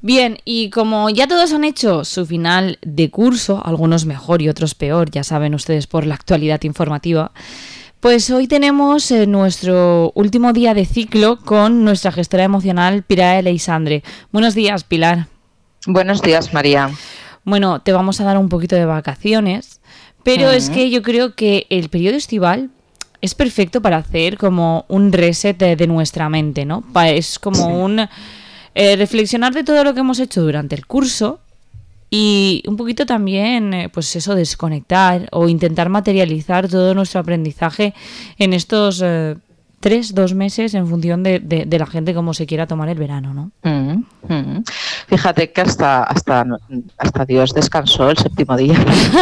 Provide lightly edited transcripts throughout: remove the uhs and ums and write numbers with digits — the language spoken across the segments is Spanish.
Bien, y como ya todos han hecho su final de curso, algunos mejor y otros peor, ya saben ustedes por la actualidad informativa, pues hoy tenemos nuestro último día de ciclo con nuestra gestora emocional Pilar Elisandre. Buenos días, Pilar. Buenos días, María. Bueno, te vamos a dar un poquito de vacaciones, pero es que yo creo que el periodo estival es perfecto para hacer como un reset de nuestra mente, ¿no? Es como un reflexionar de todo lo que hemos hecho durante el curso y un poquito también, pues eso, desconectar o intentar materializar todo nuestro aprendizaje en estos 2 meses en función de la gente cómo se quiera tomar el verano, ¿no? Fíjate que hasta Dios descansó el séptimo día.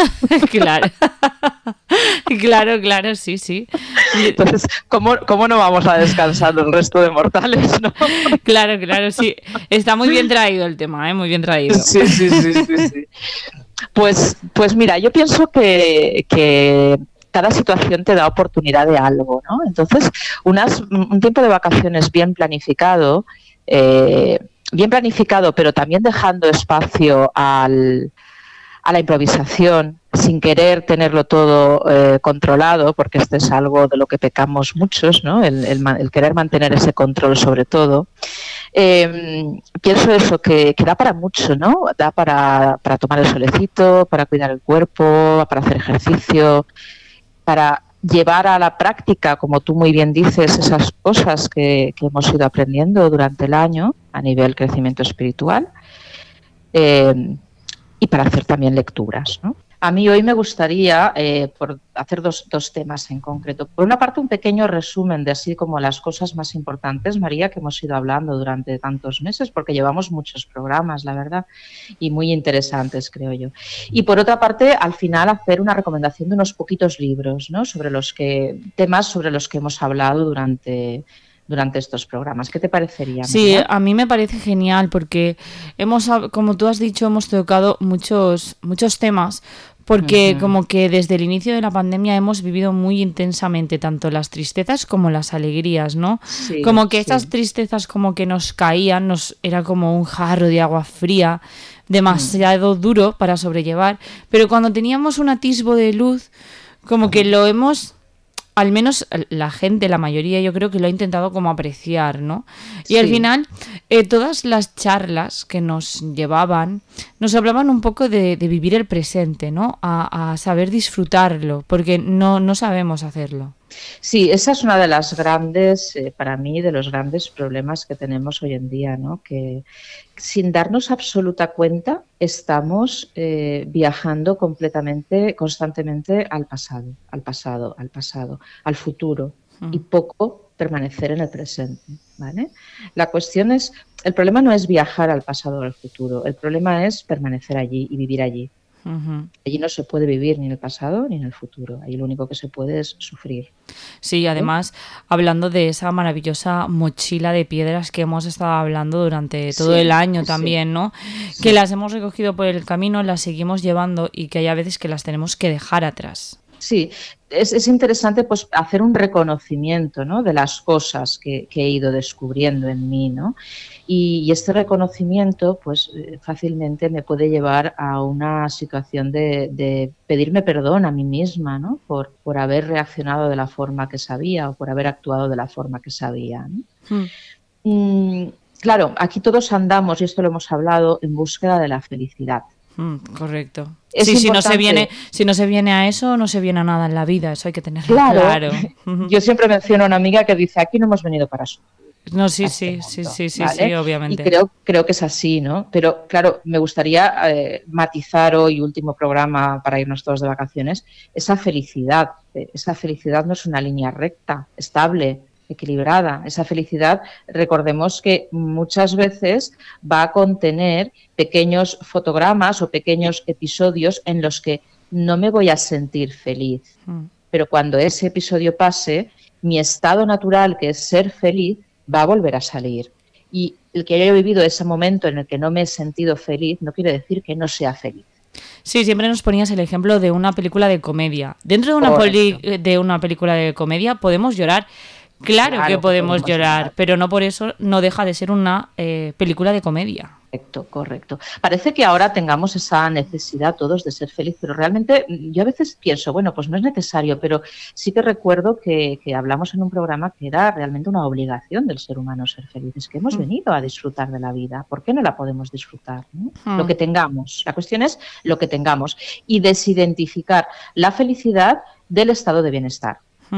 Claro, sí. Entonces, ¿cómo no vamos a descansar el resto de mortales, no? Claro, sí. Está muy bien traído el tema, ¿eh? Muy bien traído. Sí. Pues mira, yo pienso que cada situación te da oportunidad de algo, ¿no? Entonces, un tiempo de vacaciones bien planificado, pero también dejando espacio a la improvisación, sin querer tenerlo todo controlado, porque este es algo de lo que pecamos muchos, ¿no? El querer mantener ese control sobre todo. Pienso eso, que da para mucho, ¿no? Da para tomar el solecito, para cuidar el cuerpo, para hacer ejercicio, para llevar a la práctica, como tú muy bien dices, esas cosas que hemos ido aprendiendo durante el año a nivel crecimiento espiritual, y para hacer también lecturas, ¿no? A mí hoy me gustaría por hacer dos temas en concreto. Por una parte, un pequeño resumen de así como las cosas más importantes, María, que hemos ido hablando durante tantos meses, porque llevamos muchos programas, la verdad, y muy interesantes, creo yo. Y por otra parte, al final, hacer una recomendación de unos poquitos libros, ¿no? Temas sobre los que hemos hablado durante estos programas. ¿Qué te parecería, María? Sí, a mí me parece genial porque como tú has dicho, hemos tocado muchos temas porque como que desde el inicio de la pandemia hemos vivido muy intensamente tanto las tristezas como las alegrías, ¿no? Sí, como que esas tristezas como que nos caían, era como un jarro de agua fría, demasiado duro para sobrellevar, pero cuando teníamos un atisbo de luz, como que lo hemos... Al menos la gente, la mayoría, yo creo que lo ha intentado como apreciar, ¿no? Y al final, todas las charlas que nos llevaban, nos hablaban un poco de vivir el presente, ¿no? A saber disfrutarlo, porque no sabemos hacerlo. Sí, esa es una de las grandes, para mí, de los grandes problemas que tenemos hoy en día, ¿no? Que sin darnos absoluta cuenta estamos viajando constantemente al pasado, al futuro y poco permanecer en el presente, ¿vale? El problema no es viajar al pasado o al futuro, el problema es permanecer allí y vivir allí. Allí no se puede vivir ni en el pasado ni en el futuro. Ahí lo único que se puede es sufrir. Sí, además, hablando de esa maravillosa mochila de piedras que hemos estado hablando durante todo el año también, ¿no? Sí. Que las hemos recogido por el camino, las seguimos llevando y que hay a veces que las tenemos que dejar atrás. Sí, es interesante pues hacer un reconocimiento, ¿no? De las cosas que he ido descubriendo en mí, ¿no? Y este reconocimiento pues fácilmente me puede llevar a una situación de pedirme perdón a mí misma, ¿no? Por haber reaccionado de la forma que sabía o por haber actuado de la forma que sabía, ¿no? Claro, aquí todos andamos, y esto lo hemos hablado, en búsqueda de la felicidad. Correcto. Sí, si no se viene a eso, no se viene a nada en la vida, eso hay que tenerlo claro. Yo siempre menciono a una amiga que dice, aquí no hemos venido para eso. No, sí, ¿vale? Obviamente. Y creo que es así, ¿no? Pero claro, me gustaría matizar hoy, último programa para irnos todos de vacaciones, esa felicidad. Esa felicidad no es una línea recta, estable, equilibrada. Esa felicidad, recordemos que muchas veces va a contener pequeños fotogramas o pequeños episodios en los que no me voy a sentir feliz. Pero cuando ese episodio pase, mi estado natural, que es ser feliz, va a volver a salir. Y el que haya vivido ese momento en el que no me he sentido feliz no quiere decir que no sea feliz. Sí, siempre nos ponías el ejemplo de una película de comedia. Dentro de una película de comedia podemos llorar. Claro que podemos llorar, pero no por eso no deja de ser una película de comedia. Correcto, correcto. Parece que ahora tengamos esa necesidad todos de ser felices, pero realmente yo a veces pienso, bueno, pues no es necesario, pero sí que recuerdo que hablamos en un programa que era realmente una obligación del ser humano ser feliz. Es que hemos venido a disfrutar de la vida. ¿Por qué no la podemos disfrutar, ¿no? Lo que tengamos. La cuestión es lo que tengamos y desidentificar la felicidad del estado de bienestar.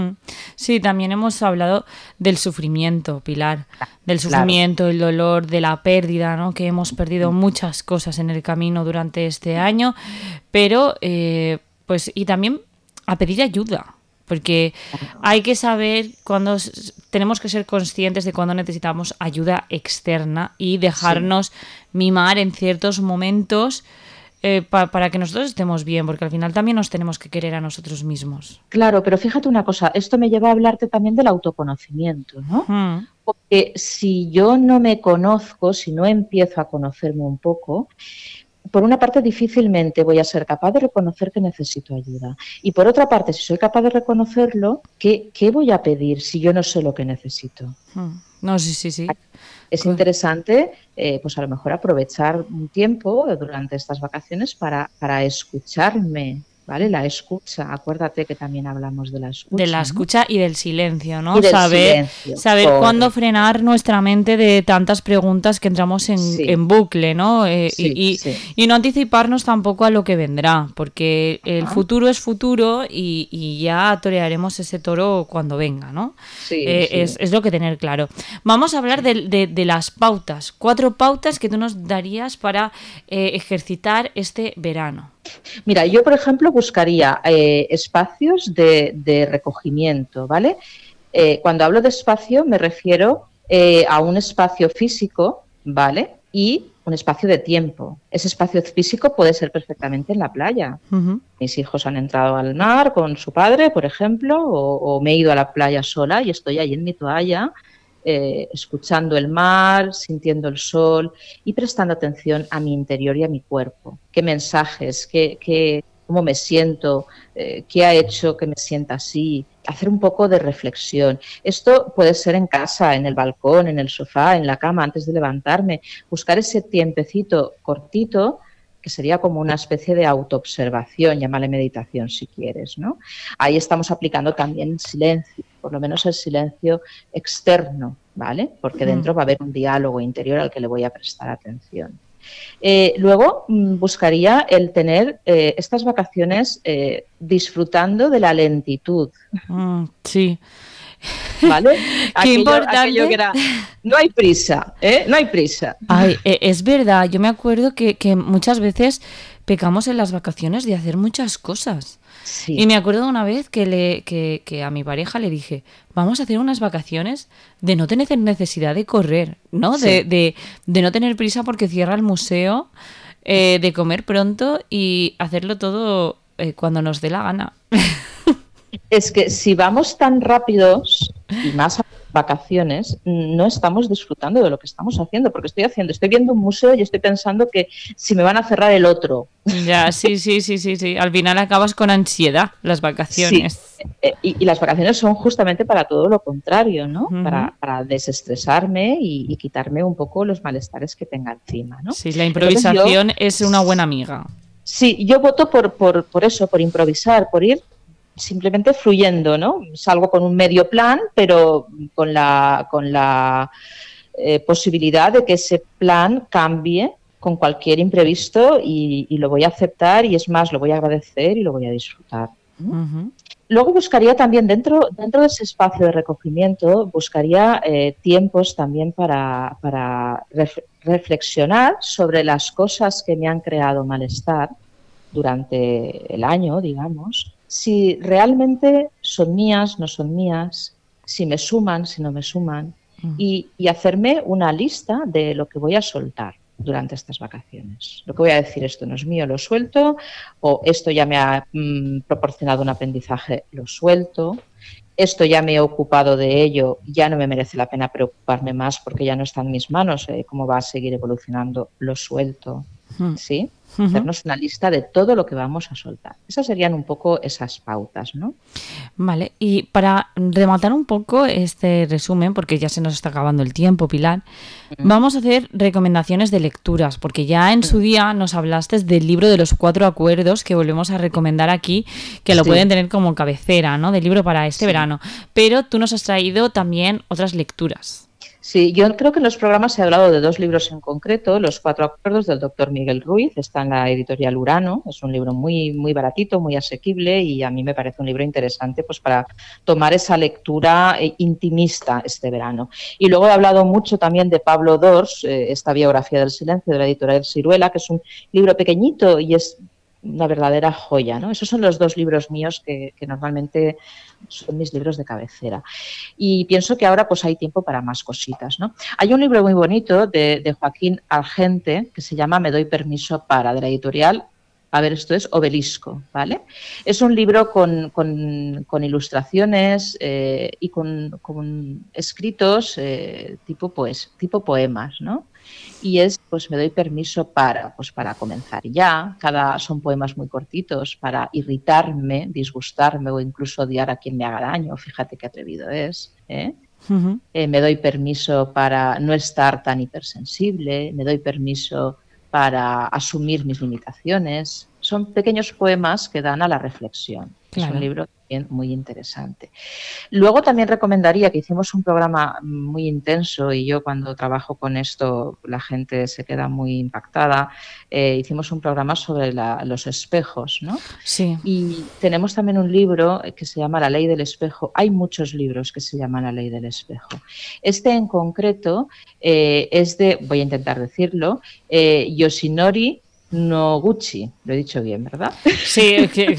Sí, también hemos hablado del sufrimiento, Pilar, del sufrimiento, el dolor, de la pérdida, ¿no? Que hemos perdido muchas cosas en el camino durante este año, pero pues y también a pedir ayuda, porque hay que saber cuándo tenemos que ser conscientes de cuándo necesitamos ayuda externa y dejarnos mimar en ciertos momentos. Para que nosotros estemos bien, porque al final también nos tenemos que querer a nosotros mismos. Claro, pero fíjate una cosa, esto me lleva a hablarte también del autoconocimiento, ¿no? Porque si yo no me conozco, si no empiezo a conocerme un poco, por una parte difícilmente voy a ser capaz de reconocer que necesito ayuda. Y por otra parte, si soy capaz de reconocerlo, ¿qué voy a pedir si yo no sé lo que necesito? No, sí. Es interesante, pues a lo mejor aprovechar un tiempo durante estas vacaciones para escucharme, ¿vale? La escucha, acuérdate que también hablamos de la escucha. De la escucha, ¿no? Y del silencio, ¿no? Y del silencio. Saber cuándo frenar nuestra mente de tantas preguntas que entramos en bucle, ¿no? Y no anticiparnos tampoco a lo que vendrá, porque el futuro es futuro y ya torearemos ese toro cuando venga, ¿no? Es lo que tener claro. Vamos a hablar de las pautas, 4 pautas que tú nos darías para ejercitar este verano. Mira, yo, por ejemplo, buscaría espacios de recogimiento, ¿vale? Cuando hablo de espacio me refiero a un espacio físico, ¿vale? Y un espacio de tiempo. Ese espacio físico puede ser perfectamente en la playa. Mis hijos han entrado al mar con su padre, por ejemplo, o me he ido a la playa sola y estoy ahí en mi toalla, escuchando el mar, sintiendo el sol y prestando atención a mi interior y a mi cuerpo. ¿Qué mensajes? ¿Cómo me siento? ¿Qué ha hecho que me sienta así? Hacer un poco de reflexión. Esto puede ser en casa, en el balcón, en el sofá, en la cama, antes de levantarme. Buscar ese tiempecito cortito que sería como una especie de autoobservación, llámale meditación si quieres, ¿no? Ahí estamos aplicando también silencio, por lo menos el silencio externo, ¿vale? Porque dentro va a haber un diálogo interior al que le voy a prestar atención. Luego buscaría el tener estas vacaciones disfrutando de la lentitud. Sí. ¿Vale? Qué importante. Aquello que era, no hay prisa, no hay prisa. Ay, es verdad, yo me acuerdo que muchas veces pecamos en las vacaciones de hacer muchas cosas. Sí. Y me acuerdo de una vez que a mi pareja le dije, vamos a hacer unas vacaciones de no tener necesidad de correr, ¿no? Sí. De no tener prisa porque cierra el museo, de comer pronto y hacerlo todo cuando nos dé la gana. Es que si vamos tan rápidos y más a vacaciones, no estamos disfrutando de lo que estamos haciendo, porque estoy viendo un museo y estoy pensando que si me van a cerrar el otro. Ya, sí. Al final acabas con ansiedad las vacaciones. Sí. Y las vacaciones son justamente para todo lo contrario, ¿no? Para desestresarme y quitarme un poco los malestares que tenga encima, ¿no? Sí, la improvisación es una buena amiga. Sí, yo voto por eso, por improvisar, por ir simplemente fluyendo, ¿no? Salgo con un medio plan, pero con la posibilidad de que ese plan cambie con cualquier imprevisto y lo voy a aceptar y es más, lo voy a agradecer y lo voy a disfrutar. Luego buscaría también dentro de ese espacio de recogimiento, buscaría tiempos también para reflexionar sobre las cosas que me han creado malestar durante el año, digamos, si realmente son mías, no son mías, si me suman, si no me suman, y hacerme una lista de lo que voy a soltar durante estas vacaciones. Lo que voy a decir, esto no es mío, lo suelto, o esto ya me ha proporcionado un aprendizaje, lo suelto, esto ya me he ocupado de ello, ya no me merece la pena preocuparme más porque ya no está en mis manos, cómo va a seguir evolucionando, lo suelto. ¿sí? Hacernos una lista de todo lo que vamos a soltar. Esas serían un poco esas pautas, ¿no? Vale, y para rematar un poco este resumen, porque ya se nos está acabando el tiempo, Pilar, vamos a hacer recomendaciones de lecturas, porque ya en su día nos hablaste del libro de los 4 acuerdos que volvemos a recomendar aquí, que lo pueden tener como cabecera, ¿no?, del libro para este verano. Pero tú nos has traído también otras lecturas. Sí, yo creo que en los programas he hablado de 2 libros en concreto, Los 4 acuerdos del doctor Miguel Ruiz, está en la editorial Urano, es un libro muy, muy baratito, muy asequible y a mí me parece un libro interesante pues para tomar esa lectura intimista este verano. Y luego he hablado mucho también de Pablo Dors, esta biografía del silencio de la editorial Siruela, que es un libro pequeñito y es una verdadera joya, ¿no? Esos son los 2 libros míos que normalmente son mis libros de cabecera. Y pienso que ahora pues hay tiempo para más cositas, ¿no? Hay un libro muy bonito de Joaquín Argente que se llama Me doy permiso para, de la editorial, a ver, esto es Obelisco, ¿vale? Es un libro con ilustraciones y con escritos tipo poemas, ¿no? Y es, pues me doy permiso para comenzar ya. Son poemas muy cortitos para irritarme, disgustarme o incluso odiar a quien me haga daño. Fíjate qué atrevido es, ¿eh? Me doy permiso para no estar tan hipersensible, me doy permiso para asumir mis limitaciones. Son pequeños poemas que dan a la reflexión. Claro. Es un libro también muy interesante. Luego también recomendaría, que hicimos un programa muy intenso y yo cuando trabajo con esto la gente se queda muy impactada, hicimos un programa sobre los espejos, ¿no? Sí. Y tenemos también un libro que se llama La ley del espejo. Hay muchos libros que se llaman La ley del espejo. Este en concreto es de, voy a intentar decirlo, Yoshinori Noguchi, lo he dicho bien, ¿verdad? Sí,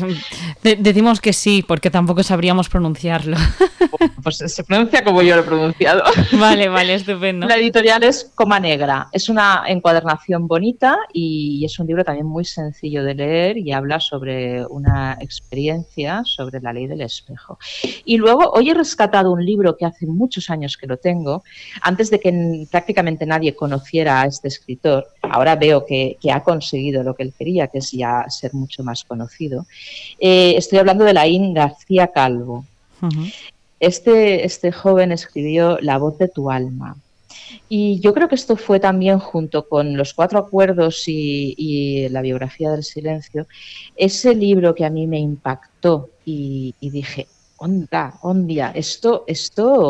decimos que sí, porque tampoco sabríamos pronunciarlo. Pues se pronuncia como yo lo he pronunciado. Vale, estupendo. La editorial es Coma Negra, es una encuadernación bonita y es un libro también muy sencillo de leer y habla sobre una experiencia sobre la ley del espejo. Y luego hoy he rescatado un libro que hace muchos años que lo tengo, antes de que prácticamente nadie conociera a este escritor. Ahora veo que ha conseguido lo que él quería, que es ya ser mucho más conocido. Estoy hablando de Laín García Calvo. Este joven escribió La voz de tu alma. Y yo creo que esto fue también, junto con Los 4 acuerdos y la biografía del silencio, ese libro que a mí me impactó y dije, onda, esto es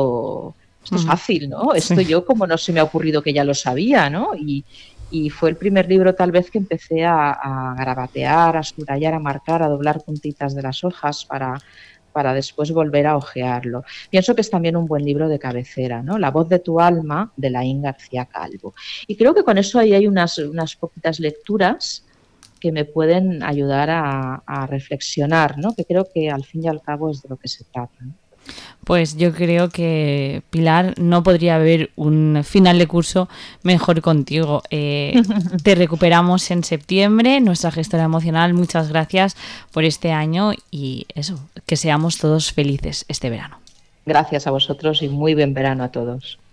fácil, ¿no? Esto yo como no se me ha ocurrido que ya lo sabía, ¿no? Y fue el primer libro tal vez que empecé a garabatear, a subrayar, a marcar, a doblar puntitas de las hojas para después volver a hojearlo. Pienso que es también un buen libro de cabecera, ¿no? La voz de tu alma, de Laín García Calvo. Y creo que con eso ahí hay unas poquitas lecturas que me pueden ayudar a reflexionar, ¿no? Que creo que al fin y al cabo es de lo que se trata, ¿no? Pues yo creo que, Pilar, no podría haber un final de curso mejor contigo. Te recuperamos en septiembre, nuestra gestora emocional. Muchas gracias por este año y eso, que seamos todos felices este verano. Gracias a vosotros y muy buen verano a todos.